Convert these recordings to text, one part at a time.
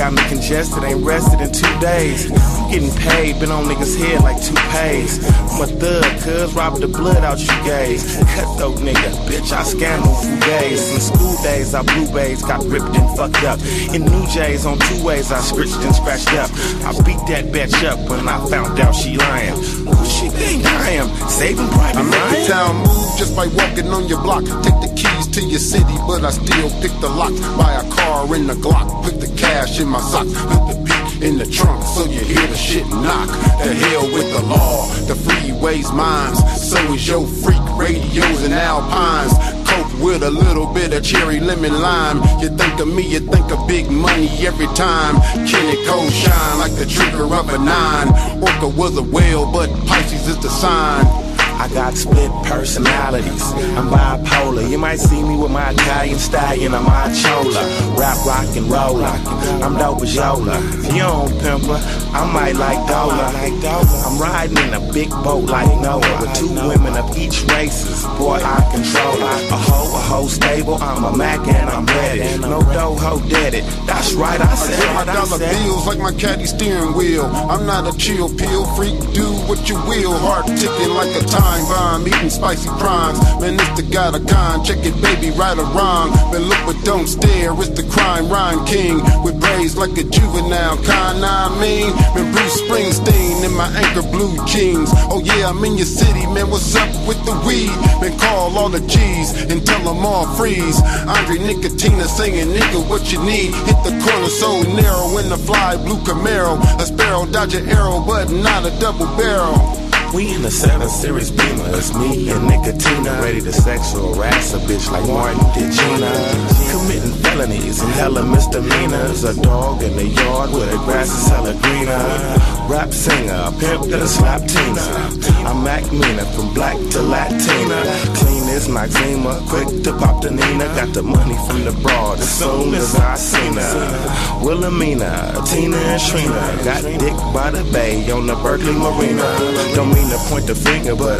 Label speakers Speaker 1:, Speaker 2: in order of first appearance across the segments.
Speaker 1: got me congested, ain't rested in 2 days. I'm getting paid, been on niggas' head like toupees. I'm a thug, cuz robbing the blood out you gays. Cutthroat nigga, bitch, I scam on days. In school days, I blue bays, got ripped and fucked up. In New J's on 2 ways, I scratched and scratched up. I beat that bitch up when I found out she lying. Who she think I am? Saving private
Speaker 2: I make the town move just by walking on your block. Take the keys to your city, but I still pick the lock. Buy a car in the Glock, put the cash in my sock, put the beat in the trunk so you hear the shit knock. The hell with the law, the freeway's mines. So is your freak radios and alpines. Coke with a little bit of cherry lemon lime. You think of me, you think of big money every time. Kenny Cole shine like the trigger of a 9. Orca was a whale, but Pisces is the sign.
Speaker 1: I got split personalities, I'm bipolar. You might see me with my Italian stallion or my chola. Rap, rock, and roller, I'm dope as Yola. If you don't pimper, I might like Dola. I'm riding in a big boat like Noah, with 2 women of each races, boy, I control her. A hoe stable, I'm a Mac and I'm ready. No dough, hoe dead it, that's right, I said
Speaker 2: my dollar bills like my caddy steering wheel. I'm not a chill pill freak, do what you will. Heart ticking like a time bomb, eating spicy prawns. Man, it's the god of kind. Check it, baby, right or wrong. But look but don't stare. It's the crime rhyme king with braids like a juvenile. Kind, I mean, man, Bruce Springsteen in my anchor blue jeans. Oh yeah, I'm in your city, man. What's up with the weed? Man, call all the G's and tell them all freeze. Andre Nicotina singing, nigga, what you need? Hit the corner so narrow in the fly blue Camaro. A sparrow dodge an arrow, but not a double barrel.
Speaker 1: We in the 7 Series Beamer, it's me and Nicotina, ready to sexual harass a bitch like Martin did Gina. Committing felonies and hella misdemeanors. A dog in the yard where the grass is hella greener. Rap singer, pimp that slap Tina. I'm Mac Mina, from black to Latina. Clean as Maxima, quick to pop the Nina. Got the money from the broad as soon as I seen her. Wilhelmina, Tina and Shrina. Got dick by the bay on the Berkeley Marina. Don't mean to point the finger, but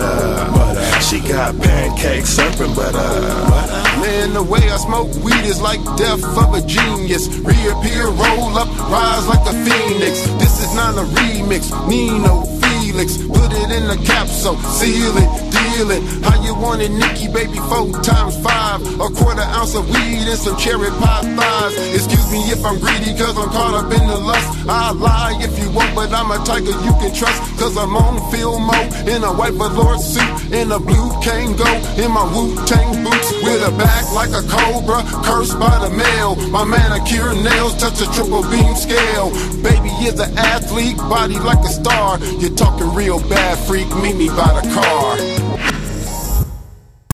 Speaker 1: she got pancakes, surfing,
Speaker 2: man, the way I smoke weed is like death of a genius. Reappear, roll up, rise like a phoenix. This is not a remix, Nino Felix. Put it in the capsule, seal it, deal it. How you want it, Nikki, baby, 4 times 5. A quarter ounce of weed and some cherry pie thighs. Excuse me if I'm greedy, cause I'm caught up in the lust. I'll lie if you want, but I'm a tiger you can trust. Cause I'm on Filmo in a white velour suit, in a blue Kango, in my Wu-Tang boots, with a back like a cobra, cursed by the male. My manicure nails touch a triple beam scale. Baby is an athlete, body like a star. You're talking real bad, freak, meet me by the car.